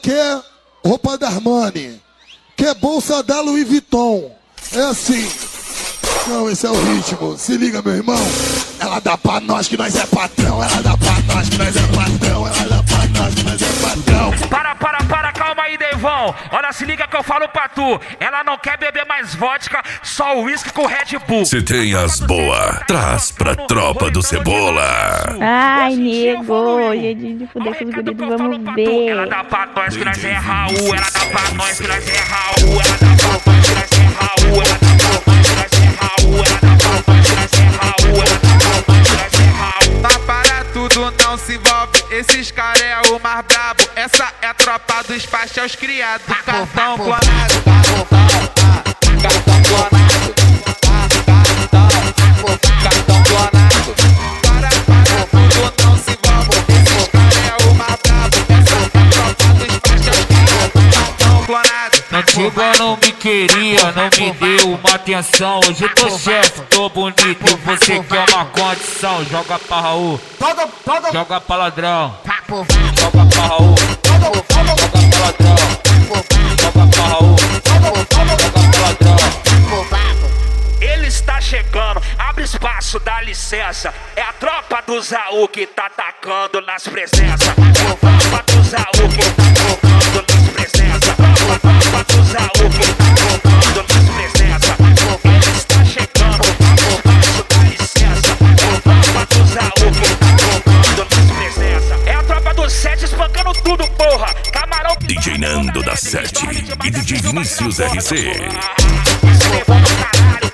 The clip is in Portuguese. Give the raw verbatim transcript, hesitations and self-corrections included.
quer roupa da Armani, quer bolsa da Louis Vuitton. É assim. Não, esse é o ritmo. Se liga, meu irmão. Ela dá pra nós que nós é patrão. Ela dá pra nós que nós é patrão. Ela dá pra nós que nós é patrão. Para, para, para, calma aí, Devão. Olha, se liga que eu falo pra tu. Ela não quer beber mais vodka, só uísque com Red Bull. Se tem as boas, traz pra tropa do Cebola. Ai, nego, hoje é dia de fuder com os guridos, vamos ver. Ela dá pra nós que nós é Raul. Ela dá pra nós que nós é Raul. Ela dá pra nós que nós é Raul. Ela dá pra nós que nós é Raul. Ela dá pra nós que nós é Raul. Ela dá pra nós que nós é Raul. Mas para tudo, não se envolve. Esses caras é o mais brabo. Essa é a tropa dos pastéis criados. Cartão clonado. Cartão clonado. Cartão clonado. Para, para tudo, não se envolve. Esses caras é o mais brabo. Essa é a tropa dos pastéis criados. Cartão clonado. Antiga não me queria, não me deu uma atenção. Hoje eu tô chefe, tô bonito, você quer uma condição. Joga pra Raul, joga pra ladrão. Joga pra Raul, joga pra ladrão. Joga pra Raul, joga pra ladrão. Ele está chegando, abre espaço, dá licença. É a tropa do Zaú que tá atacando nas presenças. É a tropa do Zaú que tá atacando nas presenças. É a tropa do Zaú que tá atacando nas presenças. Ele está chegando, abre espaço, dá licença. É a tropa do Zaú que tá atacando nas presenças. É a tropa do Sete espancando tudo, porra. Camarão D J Nando da Sete e D J Vinícius R C. Esse levou no caralho.